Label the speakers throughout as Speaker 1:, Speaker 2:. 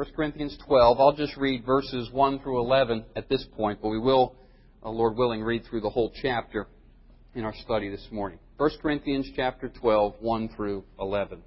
Speaker 1: 1 Corinthians 12. I'll just read verses 1 through 11 at this point, but we will, Lord willing, read through the whole chapter in our study this morning. 1 Corinthians chapter 12, 1 through 11.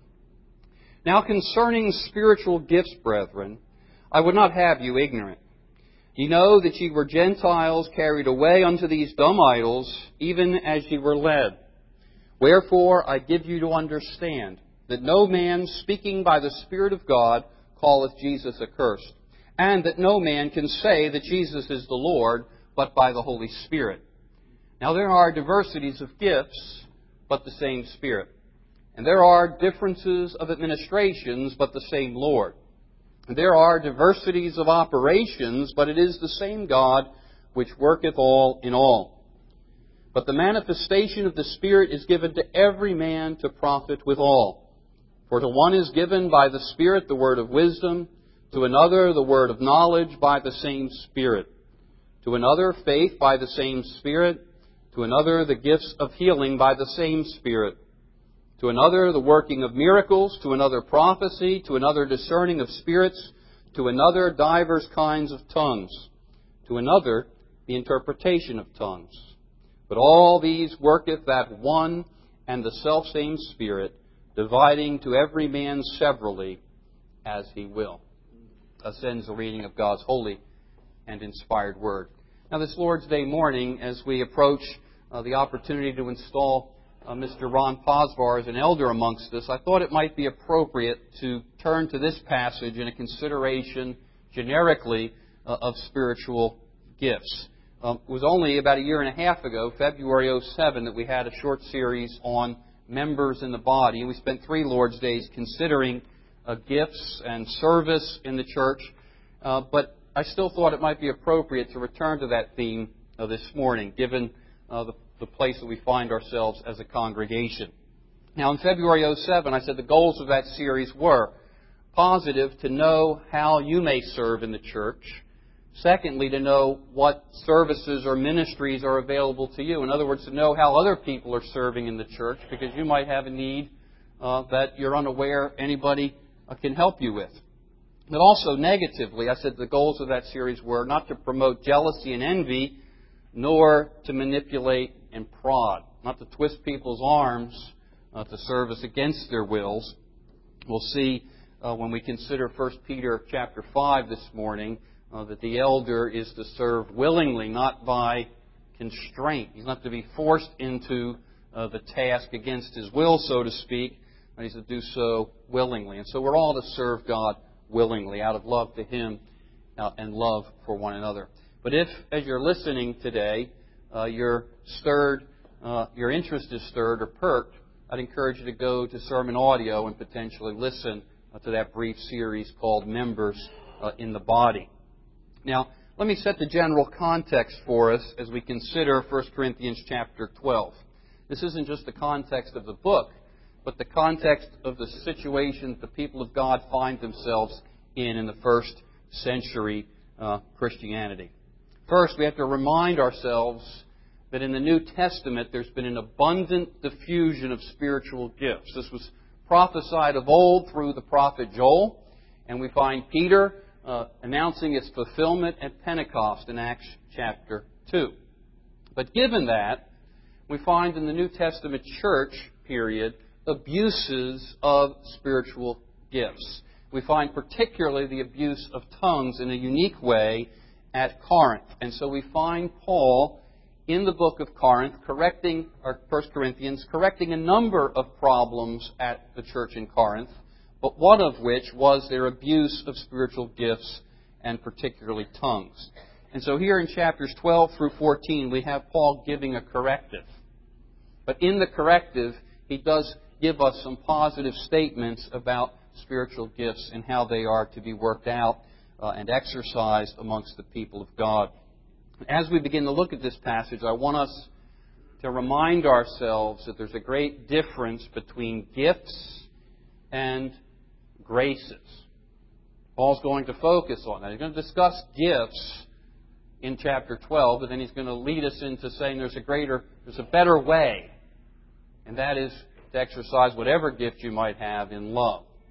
Speaker 1: Now concerning spiritual gifts, brethren, I would not have you ignorant. Ye know that ye were Gentiles carried away unto these dumb idols, even as ye were led. Wherefore I give you to understand that no man speaking by the Spirit of God calleth Jesus accursed, and that no man can say that Jesus is the Lord, but by the Holy Spirit. Now there are diversities of gifts, but the same Spirit. And there are differences of administrations, but the same Lord. And there are diversities of operations, but it is the same God which worketh all in all. But the manifestation of the Spirit is given to every man to profit withal. For to one is given by the Spirit the word of wisdom, to another the word of knowledge by the same Spirit, to another faith by the same Spirit, to another the gifts of healing by the same Spirit, to another the working of miracles, to another prophecy, to another discerning of spirits, to another divers kinds of tongues, to another the interpretation of tongues. But all these worketh that one and the selfsame Spirit, dividing to every man severally as he will. Thus ends the reading of God's holy and inspired Word. Now this Lord's Day morning, as we approach the opportunity to install Mr. Ron Posvar as an elder amongst us, I thought it might be appropriate to turn to this passage in a consideration generically of spiritual gifts. It was only about a year and a half ago, February 2007, that we had a short series on members in the body, and we spent 3 Lord's Days considering gifts and service in the church. But I still thought it might be appropriate to return to that theme this morning, given the place that we find ourselves as a congregation. Now, in February 2007, I said the goals of that series were, positive, to know how you may serve in the church. Secondly, to know what services or ministries are available to you. In other words, to know how other people are serving in the church, because you might have a need that you're unaware anybody can help you with. But also negatively, I said the goals of that series were not to promote jealousy and envy, nor to manipulate and prod, not to twist people's arms to serve us against their wills. We'll see when we consider 1 Peter chapter 5 this morning that the elder is to serve willingly, not by constraint. He's not to be forced into the task against his will, so to speak, but he's to do so willingly. And so we're all to serve God willingly, out of love to Him and love for one another. But if, as you're listening today, you're stirred, your interest is stirred or perked, I'd encourage you to go to sermon audio and potentially listen to that brief series called Members in the Body. Now, let me set the general context for us as we consider 1 Corinthians chapter 12. This isn't just the context of the book, but the context of the situation the people of God find themselves in the first century Christianity. First, we have to remind ourselves that in the New Testament there's been an abundant diffusion of spiritual gifts. This was prophesied of old through the prophet Joel, and we find Peter announcing its fulfillment at Pentecost in Acts chapter 2. But given that, we find in the New Testament church period abuses of spiritual gifts. We find particularly the abuse of tongues in a unique way at Corinth. And so we find Paul in the book of Corinth correcting 1 Corinthians, correcting a number of problems at the church in Corinth, but one of which was their abuse of spiritual gifts and particularly tongues. And so here in chapters 12 through 14, we have Paul giving a corrective. But in the corrective, he does give us some positive statements about spiritual gifts and how they are to be worked out and exercised amongst the people of God. As we begin to look at this passage, I want us to remind ourselves that there's a great difference between gifts and graces. Paul's going to focus on that. He's going to discuss gifts in chapter 12, but then he's going to lead us into saying there's a better way, and that is to exercise whatever gift you might have in love.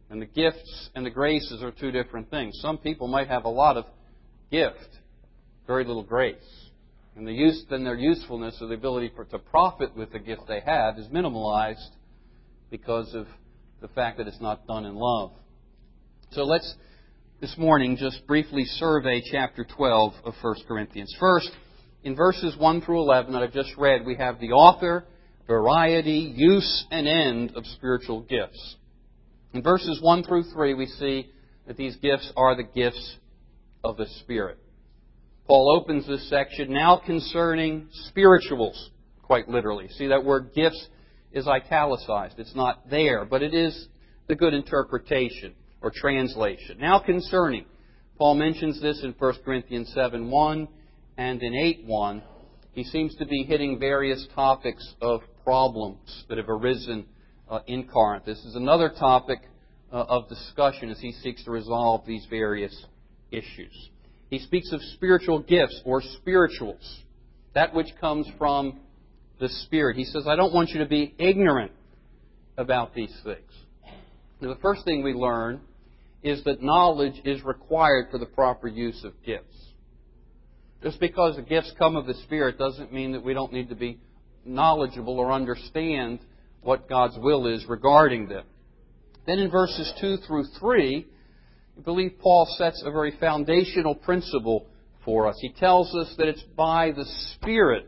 Speaker 1: And the gifts and the graces are two different things. Some people might have a lot of gift, very little grace. And then their usefulness or the ability to profit with the gift they have is minimalized because of the fact that it's not done in love. So let's, this morning, just briefly survey chapter 12 of 1 Corinthians. First, in verses 1 through 11 that I've just read, we have the author, variety, use, and end of spiritual gifts. In verses 1 through 3, we see that these gifts are the gifts of the Spirit. Paul opens this section, now concerning spirituals, quite literally. See, that word gifts is italicized. It's not there, but it is the good interpretation or translation. Now concerning. Paul mentions this in 1 Corinthians 7:1 and in 8:1. He seems to be hitting various topics of problems that have arisen in Corinth. This is another topic of discussion as he seeks to resolve these various issues. He speaks of spiritual gifts or spirituals, that which comes from the Spirit. He says, I don't want you to be ignorant about these things. Now, the first thing we learn is that knowledge is required for the proper use of gifts. Just because the gifts come of the Spirit doesn't mean that we don't need to be knowledgeable or understand what God's will is regarding them. Then in verses 2 through 3, I believe Paul sets a very foundational principle for us. He tells us that it's by the Spirit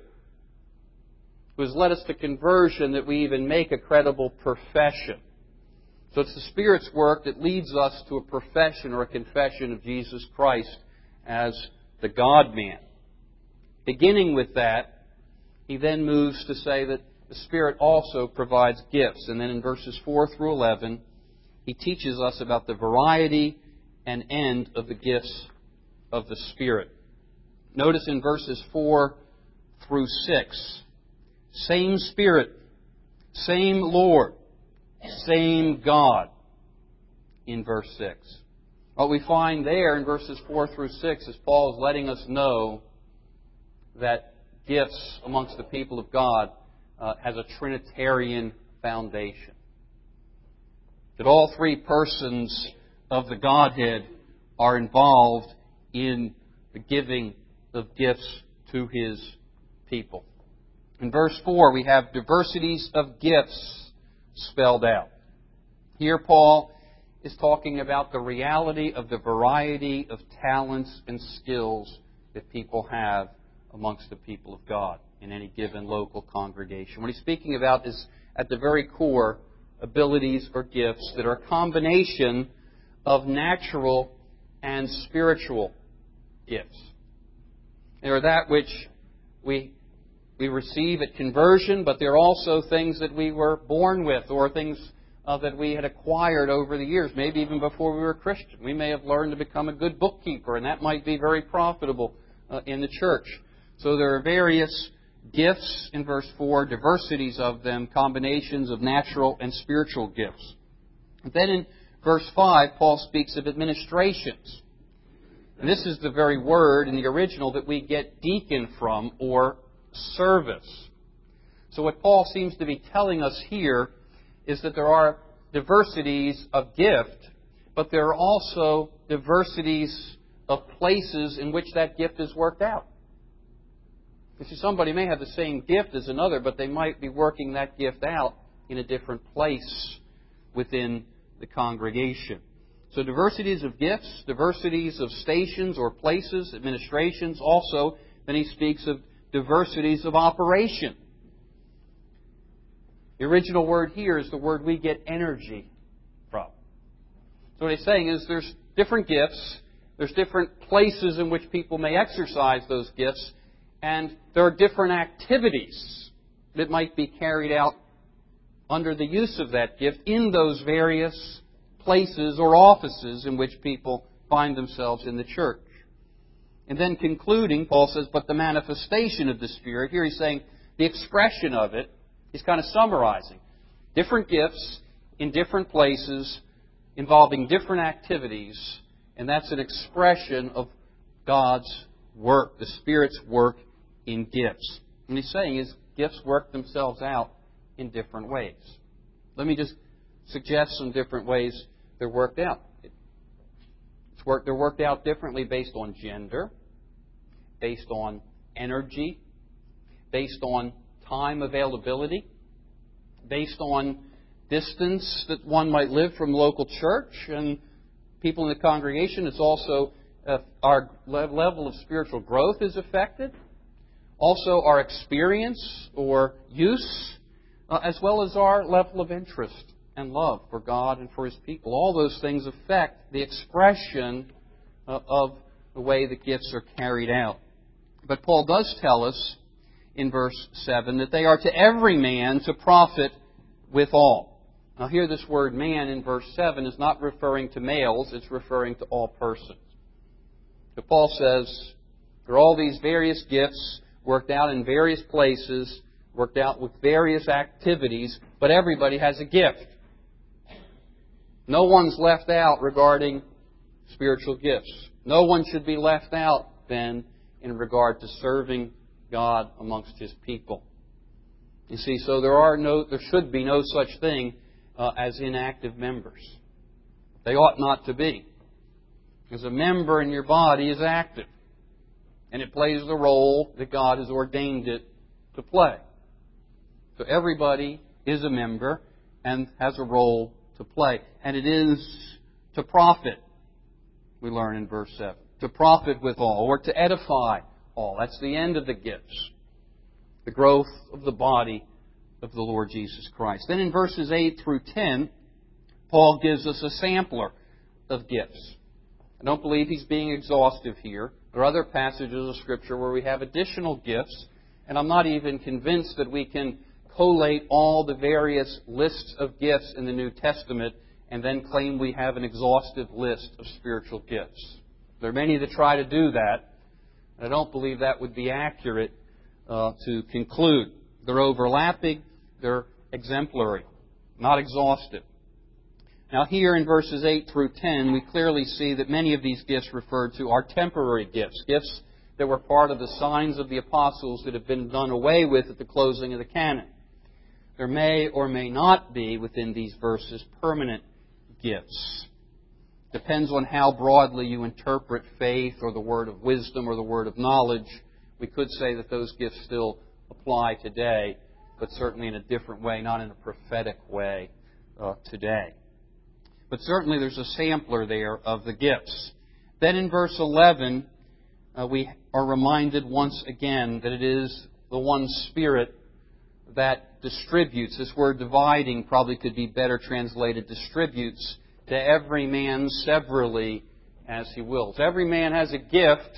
Speaker 1: who has led us to conversion that we even make a credible profession. So it's the Spirit's work that leads us to a profession or a confession of Jesus Christ as the God-man. Beginning with that, he then moves to say that the Spirit also provides gifts. And then in verses 4 through 11, he teaches us about the variety and end of the gifts of the Spirit. Notice in verses 4 through 6, same Spirit, same Lord, same God in verse 6. What we find there in verses 4 through 6 is Paul is letting us know that gifts amongst the people of God has a Trinitarian foundation. That all three persons of the Godhead are involved in the giving of gifts to His people. In verse 4, we have diversities of gifts spelled out. Here Paul is talking about the reality of the variety of talents and skills that people have amongst the people of God in any given local congregation. What he's speaking about is, at the very core, abilities or gifts that are a combination of natural and spiritual gifts. They are that which we receive at conversion, but they're also things that we were born with or things that we had acquired over the years, maybe even before we were Christian. We may have learned to become a good bookkeeper, and that might be very profitable in the church. So there are various gifts in verse 4, diversities of them, combinations of natural and spiritual gifts. And then in verse 5, Paul speaks of administrations. And this is the very word in the original that we get deacon from, or service. So what Paul seems to be telling us here is that there are diversities of gift, but there are also diversities of places in which that gift is worked out. You see, somebody may have the same gift as another, but they might be working that gift out in a different place within the congregation. So diversities of gifts, diversities of stations or places, administrations. Also, then he speaks of diversities of operation. The original word here is the word we get energy from. So what he's saying is there's different gifts, there's different places in which people may exercise those gifts, and there are different activities that might be carried out under the use of that gift in those various places or offices in which people find themselves in the church. And then concluding, Paul says, but the manifestation of the Spirit, here he's saying the expression of it, he's kind of summarizing. Different gifts in different places involving different activities, and that's an expression of God's work, the Spirit's work in gifts. And he's saying is gifts work themselves out in different ways. Let me just suggest some different ways they're worked out. They're worked out differently based on gender, based on energy, based on time availability, based on distance that one might live from local church and people in the congregation. It's also our level of spiritual growth is affected. Also our experience or use, as well as our level of interest and love for God and for His people. All those things affect the expression of the way the gifts are carried out. But Paul does tell us in verse 7 that they are to every man to profit withal. Now here this word man in verse 7 is not referring to males, it's referring to all persons. So Paul says there are all these various gifts worked out in various places, worked out with various activities, but everybody has a gift. No one's left out regarding spiritual gifts. No one should be left out then in regard to serving God amongst His people. You see, so there should be no such thing as inactive members. They ought not to be. Because a member in your body is active. And it plays the role that God has ordained it to play. So everybody is a member and has a role to play. And it is to profit, we learn in verse 7. To profit with all, or to edify all. That's the end of the gifts. The growth of the body of the Lord Jesus Christ. Then in verses 8 through 10, Paul gives us a sampler of gifts. I don't believe he's being exhaustive here. There are other passages of Scripture where we have additional gifts, and I'm not even convinced that we can collate all the various lists of gifts in the New Testament and then claim we have an exhaustive list of spiritual gifts. There are many that try to do that, and I don't believe that would be accurate to conclude. They're overlapping, they're exemplary, not exhaustive. Now here in verses 8 through 10, we clearly see that many of these gifts referred to are temporary gifts, gifts that were part of the signs of the apostles that have been done away with at the closing of the canon. There may or may not be within these verses permanent gifts. Depends on how broadly you interpret faith or the word of wisdom or the word of knowledge. We could say that those gifts still apply today, but certainly in a different way, not in a prophetic way today. But certainly there's a sampler there of the gifts. Then in verse 11, we are reminded once again that it is the one Spirit that distributes. This word dividing probably could be better translated distributes to every man severally as he wills. Every man has a gift,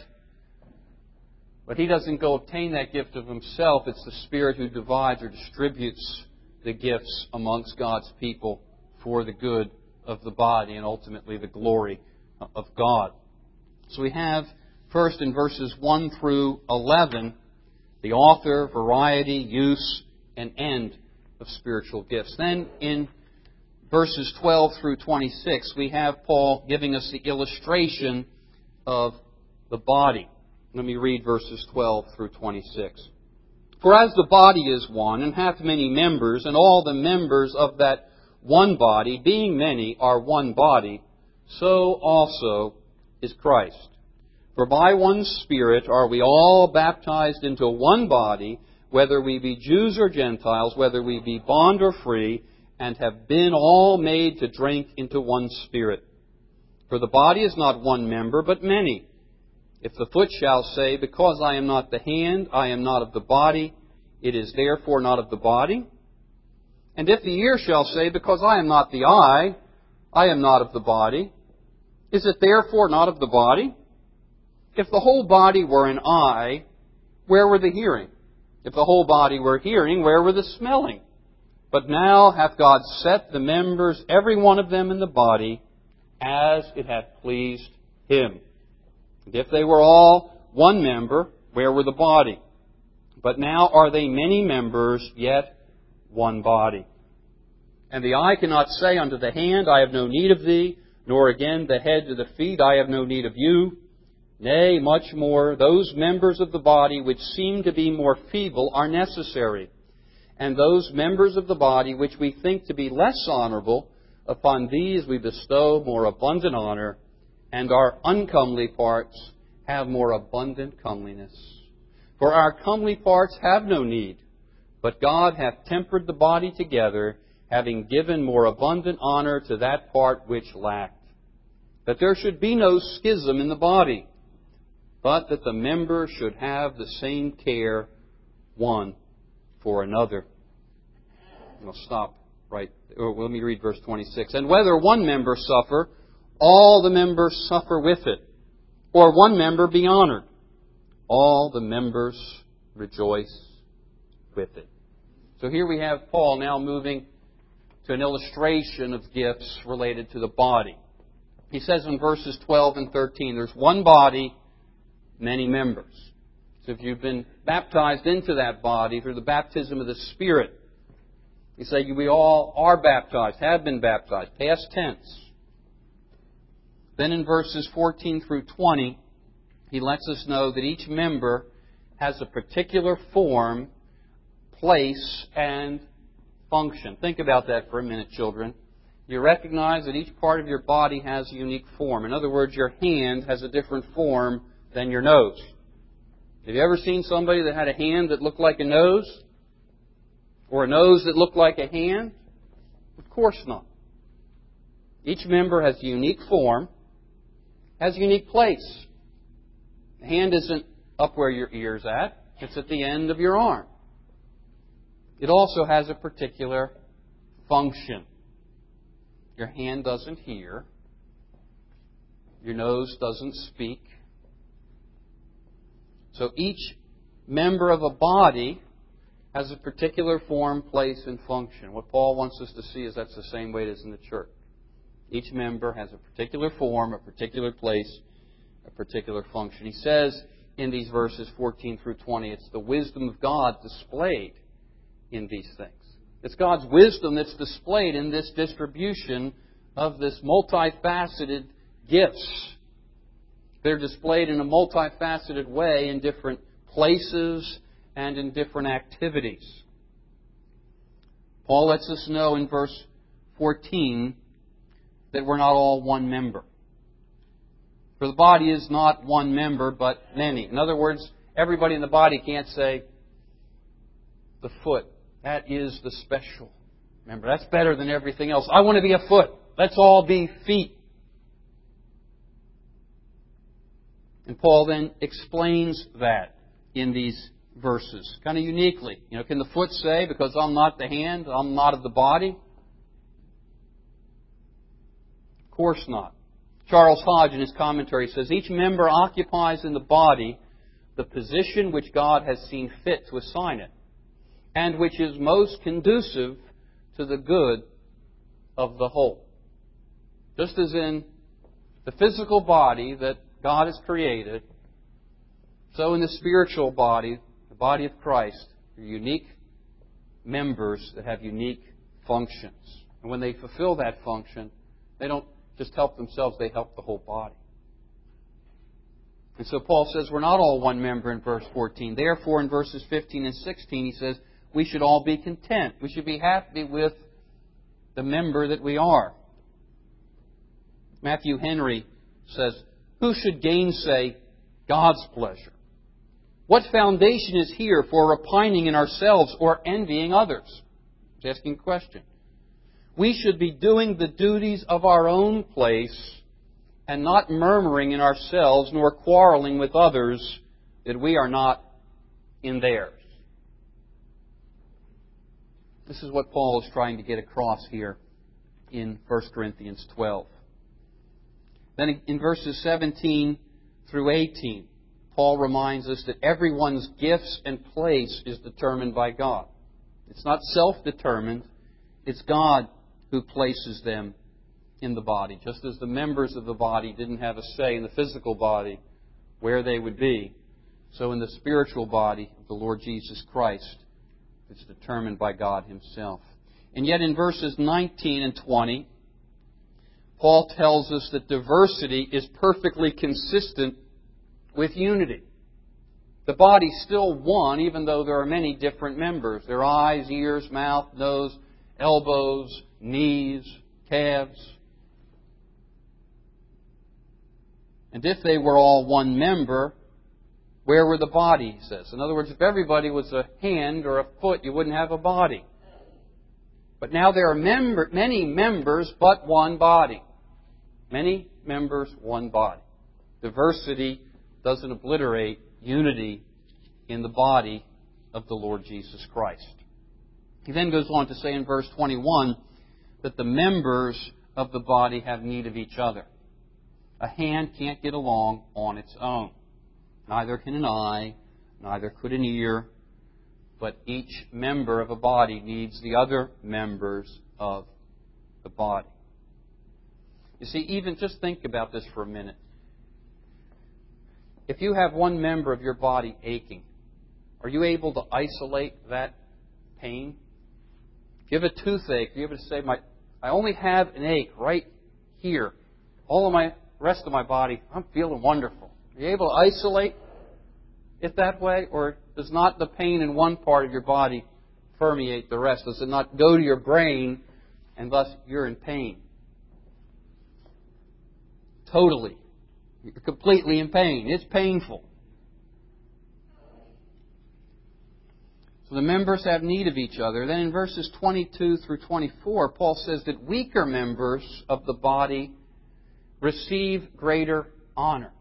Speaker 1: but he doesn't go obtain that gift of himself. It's the Spirit who divides or distributes the gifts amongst God's people for the good of the body and ultimately the glory of God. So we have first in verses 1 through 11 the author, variety, use, and end of spiritual gifts. Then in verses 12 through 26 we have Paul giving us the illustration of the body. Let me read verses 12 through 26. For as the body is one, and hath many members, and all the members of that one body, being many, are one body, so also is Christ. For by one Spirit are we all baptized into one body, whether we be Jews or Gentiles, whether we be bond or free, and have been all made to drink into one Spirit. For the body is not one member, but many. If the foot shall say, because I am not the hand, I am not of the body, it is therefore not of the body. And if the ear shall say, because I am not the eye, I am not of the body, is it therefore not of the body? If the whole body were an eye, where were the hearing? If the whole body were hearing, where were the smelling? But now hath God set the members, every one of them in the body, as it hath pleased Him. And if they were all one member, where were the body? But now are they many members, yet one body. And the eye cannot say unto the hand, I have no need of thee, nor again the head to the feet, I have no need of you. Nay, much more, those members of the body which seem to be more feeble are necessary. And those members of the body which we think to be less honorable, Upon these we bestow more abundant honor, and our uncomely parts have more abundant comeliness. For our comely parts have no need, but God hath tempered the body together, having given more abundant honor to that part which lacked, that there should be no schism in the body, but that the members should have the same care one for another. I'll stop right. Let me read verse 26. And whether one member suffer, all the members suffer with it, or one member be honored, all the members rejoice with it. So here we have Paul now moving to an illustration of gifts related to the body. He says in verses 12 and 13, there's one body, many members. So if you've been baptized into that body through the baptism of the Spirit, you say we all are baptized, have been baptized, past tense. Then in verses 14 through 20, he lets us know that each member has a particular form, place, and function. Think about that for a minute, children. You recognize that each part of your body has a unique form. In other words, your hand has a different form than your nose. Have you ever seen somebody that had a hand that looked like a nose? Or a nose that looked like a hand? Of course not. Each member has a unique form, has a unique place. The hand isn't up where your ear's at. It's at the end of your arm. It also has a particular function. Your hand doesn't hear. Your nose doesn't speak. So each member of a body has a particular form, place, and function. What Paul wants us to see is that's the same way it is in the church. Each member has a particular form, a particular place, a particular function. He says in these verses 14 through 20, it's the wisdom of God displayed in these things. It's God's wisdom that's displayed in this distribution of this multifaceted gifts. They're displayed in a multifaceted way in different places and in different activities. Paul lets us know in verse 14 that we're not all one member. For the body is not one member, but many. In other words, everybody in the body can't say, the foot, that is the special member. That's better than everything else. I want to be a foot. Let's all be feet. And Paul then explains that in these verses, kind of uniquely. Can the foot say, because I'm not the hand, I'm not of the body? Of course not. Charles Hodge in his commentary says, each member occupies in the body the position which God has seen fit to assign it, and which is most conducive to the good of the whole. Just as in the physical body that God has created, so in the spiritual body, the body of Christ, are unique members that have unique functions. And when they fulfill that function, they don't just help themselves, they help the whole body. And so Paul says we're not all one member in verse 14. Therefore, in verses 15 and 16, he says we should all be content. We should be happy with the member that we are. Matthew Henry says, who should gainsay God's pleasure? What foundation is here for repining in ourselves or envying others? He's asking a question. We should be doing the duties of our own place and not murmuring in ourselves nor quarreling with others that we are not in theirs. This is what Paul is trying to get across here in 1 Corinthians 12. Then in verses 17 through 18, Paul reminds us that everyone's gifts and place is determined by God. It's not self-determined. It's God who places them in the body. Just as the members of the body didn't have a say in the physical body where they would be, so in the spiritual body of the Lord Jesus Christ, it's determined by God Himself. And yet in verses 19 and 20, Paul tells us that diversity is perfectly consistent with unity. The body's still one, even though there are many different members. There are eyes, ears, mouth, nose, elbows, knees, calves. And if they were all one member, where were the body, he says. In other words, if everybody was a hand or a foot, you wouldn't have a body. But now there are many members, but one body. Many members, one body. Diversity doesn't obliterate unity in the body of the Lord Jesus Christ. He then goes on to say in verse 21 that the members of the body have need of each other. A hand can't get along on its own. Neither can an eye, neither could an ear, but each member of a body needs the other members of the body. You see, even just think about this for a minute. If you have one member of your body aching, are you able to isolate that pain? If you have a toothache, you're able to say, I only have an ache right here. All of my rest of my body, I'm feeling wonderful. Are you able to isolate it that way? Or does not the pain in one part of your body permeate the rest? Does it not go to your brain and thus you're in pain? Totally. You're completely in pain. It's painful. So the members have need of each other. Then in verses 22 through 24, Paul says that weaker members of the body receive greater honor.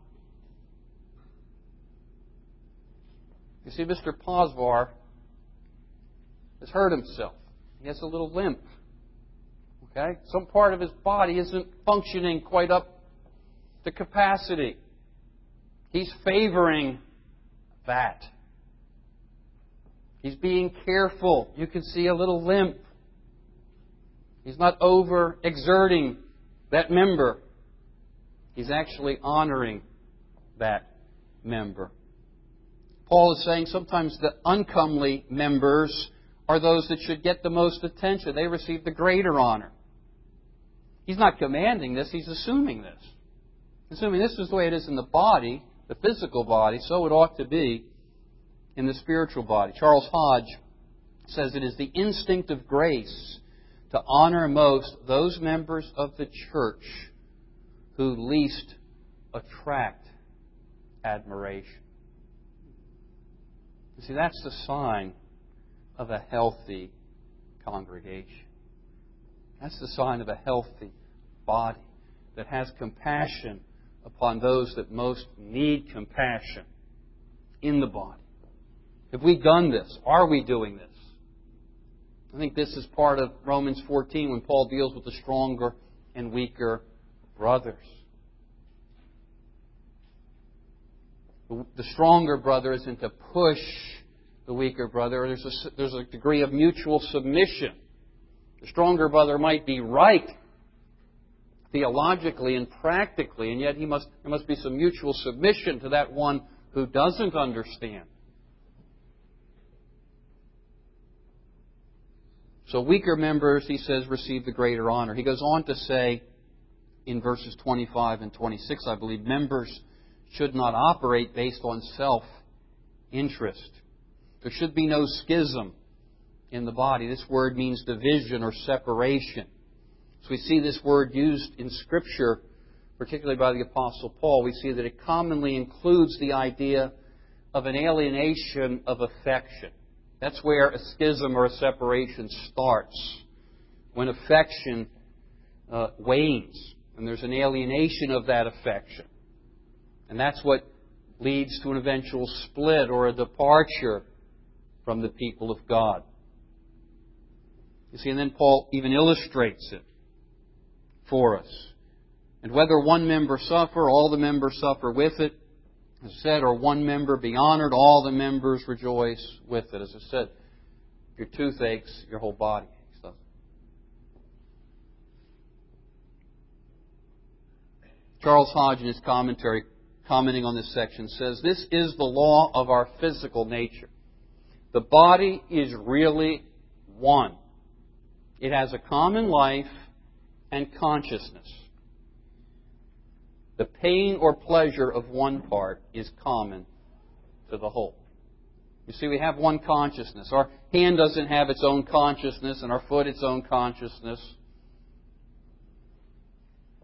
Speaker 1: You see, Mr. Posvar has hurt himself. He has a little limp. Okay? Some part of his body isn't functioning quite up to capacity. He's favoring that. He's being careful. You can see a little limp. He's not over-exerting that member. He's actually honoring that member. Paul is saying sometimes the uncomely members are those that should get the most attention. They receive the greater honor. He's not commanding this. He's assuming this. Assuming this is the way it is in the body, the physical body, so it ought to be in the spiritual body. Charles Hodge says it is the instinct of grace to honor most those members of the church who least attract admiration. You see, that's the sign of a healthy congregation. That's the sign of a healthy body that has compassion upon those that most need compassion in the body. Have we done this? Are we doing this? I think this is part of Romans 14 when Paul deals with the stronger and weaker brothers. The stronger brother isn't to push the weaker brother. There's a degree of mutual submission. The stronger brother might be right theologically and practically, and yet there must be some mutual submission to that one who doesn't understand. So weaker members, he says, receive the greater honor. He goes on to say in verses 25 and 26, I believe, members should not operate based on self-interest. There should be no schism in the body. This word means division or separation. So we see this word used in Scripture, particularly by the Apostle Paul. We see that it commonly includes the idea of an alienation of affection. That's where a schism or a separation starts. When affection wanes, and there's an alienation of that affection. And that's what leads to an eventual split or a departure from the people of God. You see, and then Paul even illustrates it for us. And whether one member suffer, all the members suffer with it. As I said, or one member be honored, all the members rejoice with it. As I said, if your tooth aches, your whole body aches, doesn't it? Charles Hodge, in his commentary, commenting on this section, says, this is the law of our physical nature. The body is really one. It has a common life and consciousness. The pain or pleasure of one part is common to the whole. You see, we have one consciousness. Our hand doesn't have its own consciousness, and our foot its own consciousness.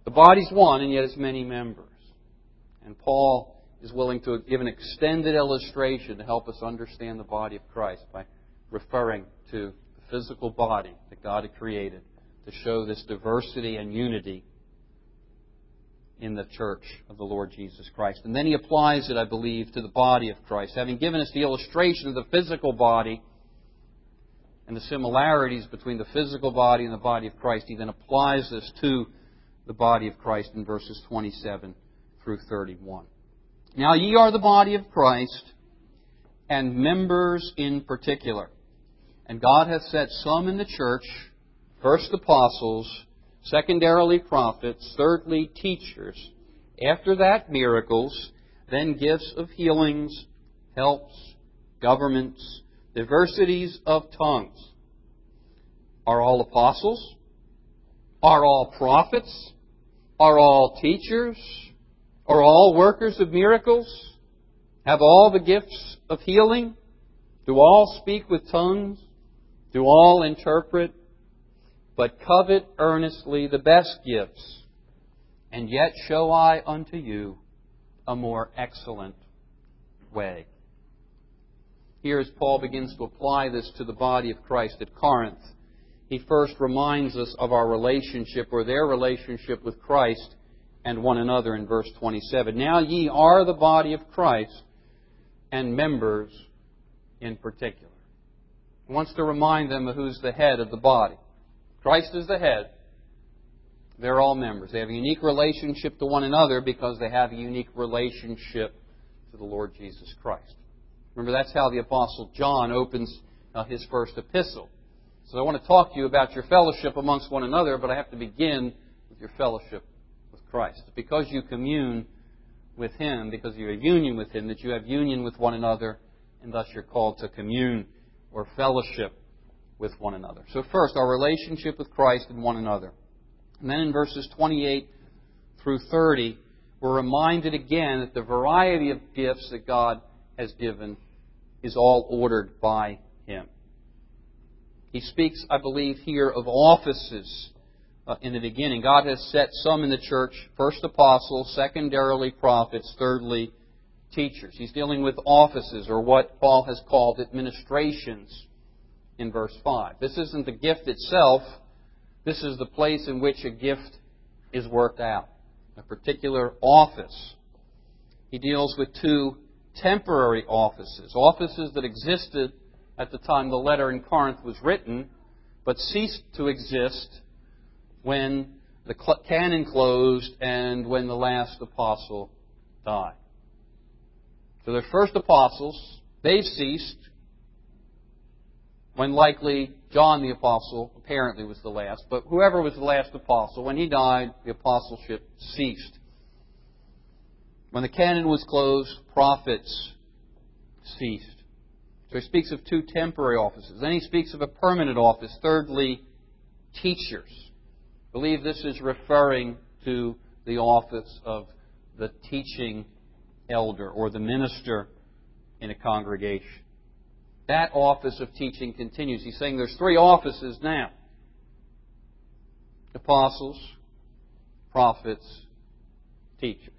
Speaker 1: The body's one, and yet it's many members. And Paul is willing to give an extended illustration to help us understand the body of Christ by referring to the physical body that God had created to show this diversity and unity in the church of the Lord Jesus Christ. And then he applies it, I believe, to the body of Christ. Having given us the illustration of the physical body and the similarities between the physical body and the body of Christ, he then applies this to the body of Christ in verses 27 through 31. Now ye are the body of Christ, and members in particular. And God hath set some in the church, first apostles, secondarily prophets, thirdly teachers, after that miracles, then gifts of healings, helps, governments, diversities of tongues. Are all apostles? Are all prophets? Are all teachers? Are all workers of miracles? Have all the gifts of healing? Do all speak with tongues? Do all interpret? But covet earnestly the best gifts, and yet show I unto you a more excellent way. Here, as Paul begins to apply this to the body of Christ at Corinth, he first reminds us of our relationship, or their relationship with Christ and one another in verse 27. Now ye are the body of Christ, and members in particular. He wants to remind them of who's the head of the body. Christ is the head. They're all members. They have a unique relationship to one another because they have a unique relationship to the Lord Jesus Christ. Remember, that's how the Apostle John opens his first epistle. So I want to talk to you about your fellowship amongst one another, but I have to begin with your fellowship with Christ. It's because you commune with Him, because you have union with Him, that you have union with one another, and thus you're called to commune or fellowship with one another. So first, our relationship with Christ and one another. And then in verses 28 through 30, we're reminded again that the variety of gifts that God has given is all ordered by Him. He speaks, I believe, here of offices in the beginning. God has set some in the church, first apostles, secondarily prophets, thirdly teachers. He's dealing with offices, or what Paul has called administrations in verse 5. This isn't the gift itself. This is the place in which a gift is worked out, a particular office. He deals with two temporary offices, offices that existed at the time the letter in Corinth was written, but ceased to exist when the canon closed and when the last apostle died. So the first apostles, they've ceased when likely John the Apostle apparently was the last. But whoever was the last apostle, when he died, the apostleship ceased. When the canon was closed, prophets ceased. So he speaks of two temporary offices. Then he speaks of a permanent office. Thirdly, teachers. I believe this is referring to the office of the teaching elder or the minister in a congregation. That office of teaching continues. He's saying there's three offices now: apostles, prophets, teachers.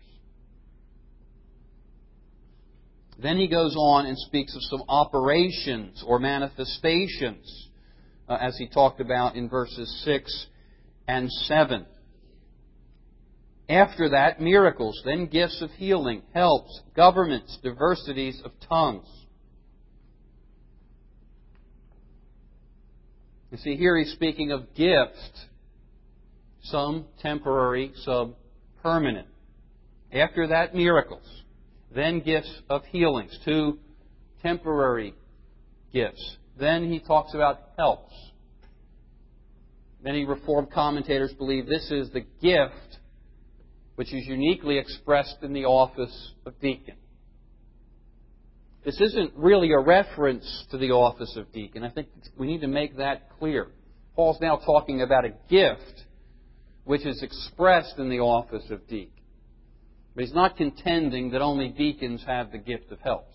Speaker 1: Then he goes on and speaks of some operations or manifestations, as he talked about in verses 6 and 7. After that, miracles, then gifts of healing, helps, governments, diversities of tongues. You see, here he's speaking of gifts, some temporary, some permanent. After that, miracles. Then gifts of healings, two temporary gifts. Then he talks about helps. Many Reformed commentators believe this is the gift which is uniquely expressed in the office of deacon. This isn't really a reference to the office of deacon. I think we need to make that clear. Paul's now talking about a gift which is expressed in the office of deacon. But he's not contending that only deacons have the gift of helps.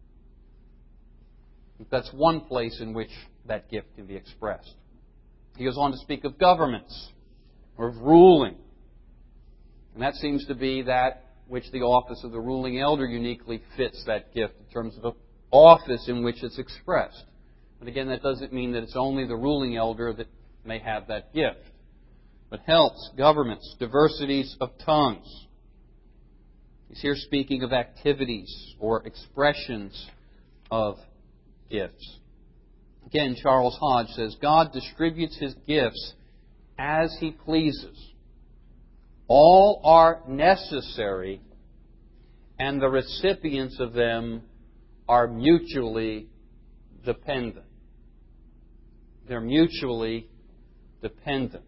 Speaker 1: That's one place in which that gift can be expressed. He goes on to speak of governments, or of ruling. And that seems to be that which the office of the ruling elder uniquely fits that gift in terms of the office in which it's expressed. But again, that doesn't mean that it's only the ruling elder that may have that gift. But helps, governments, diversities of tongues. He's here speaking of activities or expressions of gifts. Again, Charles Hodge says, God distributes His gifts as He pleases. All are necessary, and the recipients of them are mutually dependent. They're mutually dependent.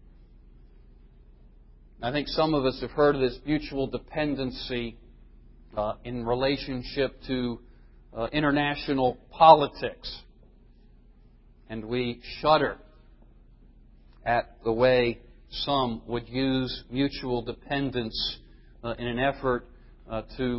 Speaker 1: I think some of us have heard of this mutual dependency in relationship to international politics. And we shudder at the way some would use mutual dependence in an effort to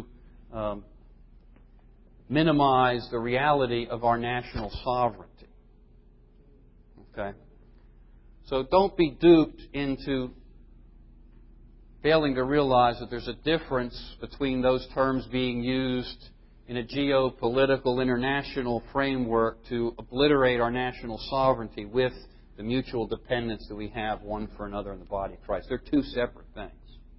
Speaker 1: minimize the reality of our national sovereignty. Okay? So don't be duped into failing to realize that there's a difference between those terms being used in a geopolitical international framework to obliterate our national sovereignty with the mutual dependence that we have one for another in the body of Christ. They're two separate things.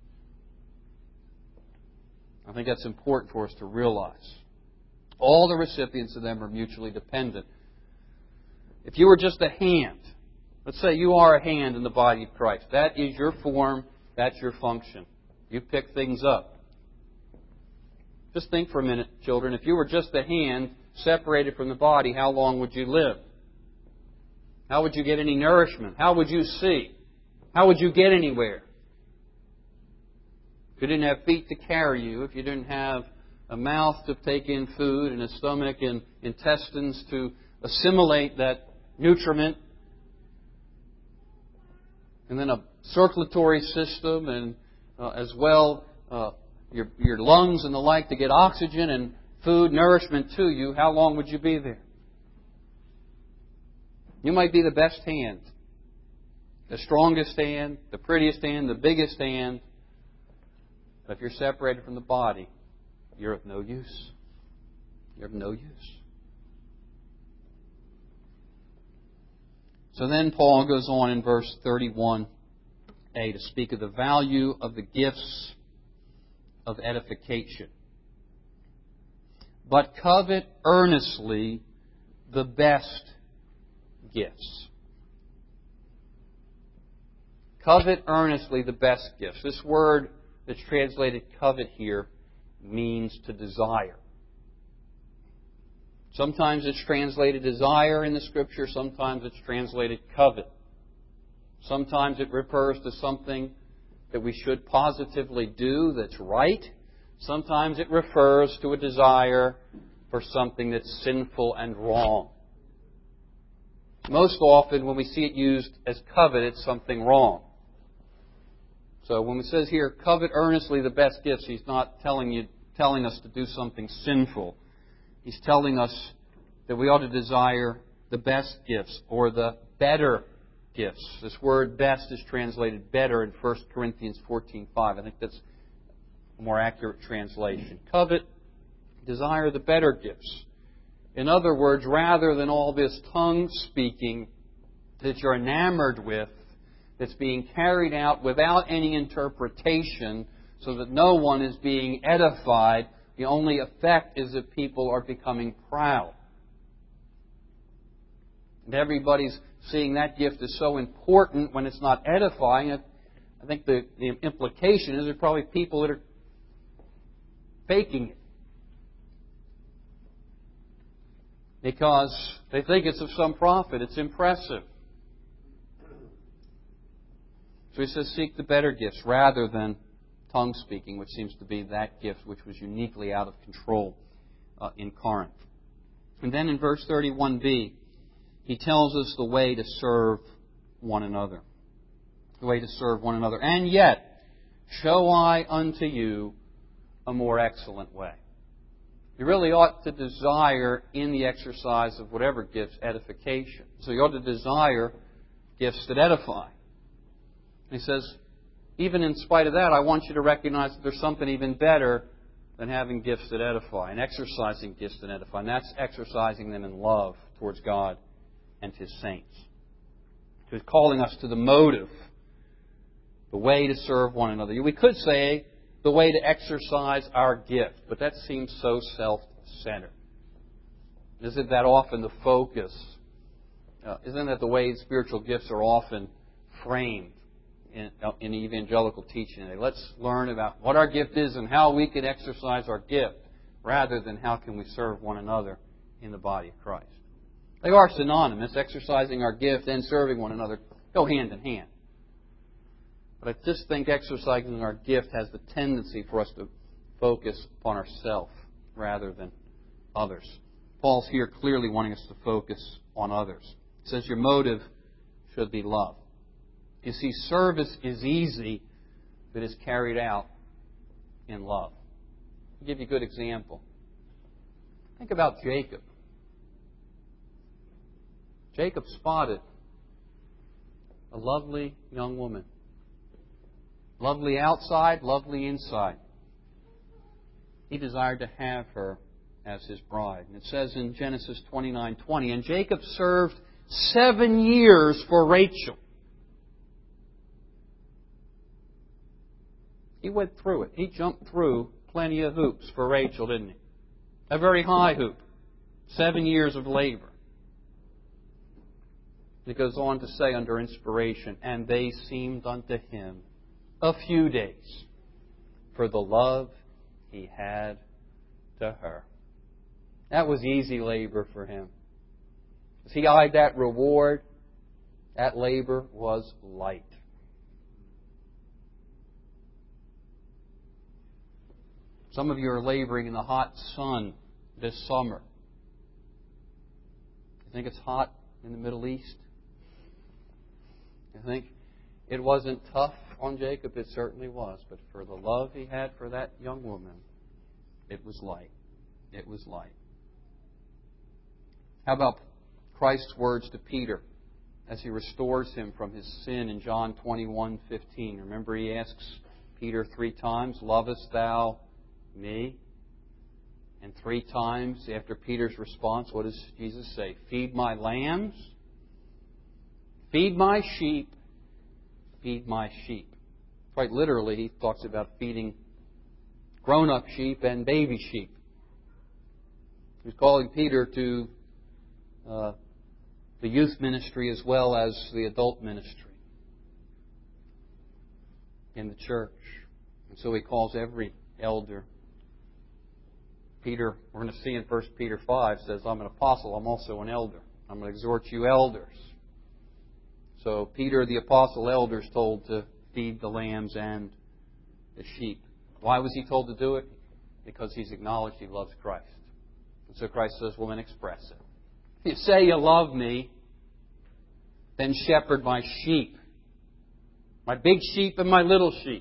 Speaker 1: I think that's important for us to realize. All the recipients of them are mutually dependent. If you were just a hand, let's say you are a hand in the body of Christ. That is your form. That's your function. You pick things up. Just think for a minute, children. If you were just a hand separated from the body, how long would you live? How would you get any nourishment? How would you see? How would you get anywhere? If you didn't have feet to carry you, if you didn't have a mouth to take in food and a stomach and intestines to assimilate that nutriment, and then a circulatory system and as well your lungs and the like to get oxygen and food, nourishment to you, how long would you be there? You might be the best hand, the strongest hand, the prettiest hand, the biggest hand. But if you're separated from the body, you're of no use. You're of no use. So then Paul goes on in verse 31a to speak of the value of the gifts of edification. But covet earnestly the best gifts. Covet earnestly the best gifts. This word that's translated covet here means to desire. Sometimes it's translated desire in the Scripture. Sometimes it's translated covet. Sometimes it refers to something that we should positively do that's right. Sometimes it refers to a desire for something that's sinful and wrong. Most often when we see it used as covet, it's something wrong. So when it says here, covet earnestly the best gifts, he's not telling us to do something sinful. He's telling us that we ought to desire the best gifts or the better gifts. This word best is translated better in 1 Corinthians 14:5. I think that's a more accurate translation. Covet, desire the better gifts. In other words, rather than all this tongue speaking that you're enamored with, that's being carried out without any interpretation so that no one is being edified, the only effect is that people are becoming proud. And everybody's seeing that gift is so important when it's not edifying. I think the implication is there are probably people that are faking it because they think it's of some profit. It's impressive. So he says, seek the better gifts rather than tongue speaking, which seems to be that gift which was uniquely out of control in Corinth. And then in verse 31b, he tells us the way to serve one another. The way to serve one another. And yet, show I unto you a more excellent way. You really ought to desire in the exercise of whatever gives edification. So you ought to desire gifts that edify. He says, even in spite of that, I want you to recognize that there's something even better than having gifts that edify and exercising gifts that edify. And that's exercising them in love towards God and His saints. He's calling us to the motive, the way to serve one another. We could say the way to exercise our gift, but that seems so self-centered. Isn't that often the focus? Isn't that the way spiritual gifts are often framed in evangelical teaching today? Let's learn about what our gift is and how we can exercise our gift, rather than how can we serve one another in the body of Christ. They are synonymous. Exercising our gift and serving one another go hand in hand. But I just think exercising our gift has the tendency for us to focus upon ourselves rather than others. Paul's here clearly wanting us to focus on others. He says your motive should be love. You see, service is easy if it is carried out in love. I'll give you a good example. Think about Jacob. Jacob spotted a lovely young woman. Lovely outside, lovely inside. He desired to have her as his bride. And it says in Genesis 29:20, and Jacob served 7 years for Rachel. He went through it. He jumped through plenty of hoops for Rachel, didn't he? A very high hoop. 7 years of labor. It goes on to say under inspiration, and they seemed unto him a few days for the love he had to her. That was easy labor for him. As he eyed that reward, that labor was light. Some of you are laboring in the hot sun this summer. You think it's hot in the Middle East? You think it wasn't tough on Jacob? It certainly was. But for the love he had for that young woman, it was light. It was light. How about Christ's words to Peter as he restores him from his sin in John 21:15? Remember, he asks Peter 3 times, lovest thou me? And 3 times after Peter's response, what does Jesus say? Feed my lambs, feed my sheep, feed my sheep. Quite literally, he talks about feeding grown-up sheep and baby sheep. He's calling Peter to the youth ministry as well as the adult ministry in the church. And so he calls every elder. Peter, we're going to see in 1 Peter 5, says, I'm an apostle, I'm also an elder. I'm going to exhort you elders. So Peter, the apostle elder, is told to feed the lambs and the sheep. Why was he told to do it? Because he's acknowledged he loves Christ. And so Christ says, well, then express it. If you say you love me, then shepherd my sheep. My big sheep and my little sheep.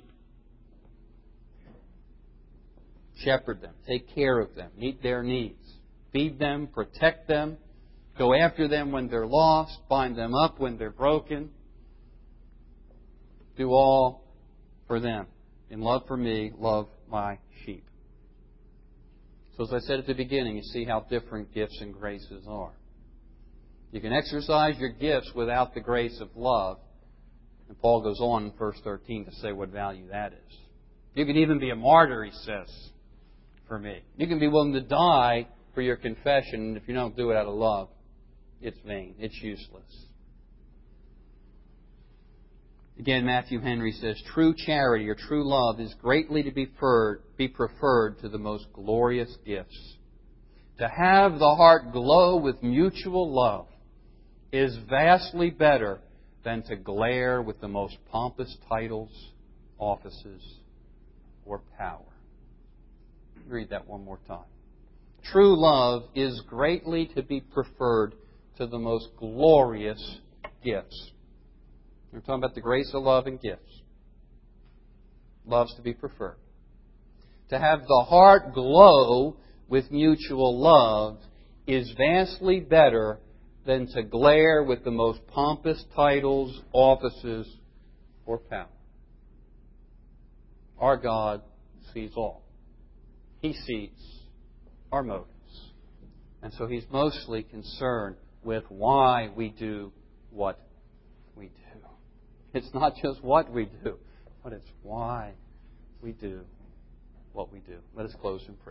Speaker 1: Shepherd them. Take care of them. Meet their needs. Feed them. Protect them. Go after them when they're lost. Bind them up when they're broken. Do all for them. In love for me, love my sheep. So as I said at the beginning, you see how different gifts and graces are. You can exercise your gifts without the grace of love. And Paul goes on in verse 13 to say what value that is. You can even be a martyr, he says, for me. You can be willing to die for your confession, and if you don't do it out of love, it's vain. It's useless. Again, Matthew Henry says, true charity or true love is greatly to be preferred to the most glorious gifts. To have the heart glow with mutual love is vastly better than to glare with the most pompous titles, offices, or power. Read that one more time. True love is greatly to be preferred to the most glorious gifts. We're talking about the grace of love and gifts. Love's to be preferred. To have the heart glow with mutual love is vastly better than to glare with the most pompous titles, offices, or power. Our God sees all. He sees our motives. And so He's mostly concerned with why we do what we do. It's not just what we do, but it's why we do what we do. Let us close in prayer.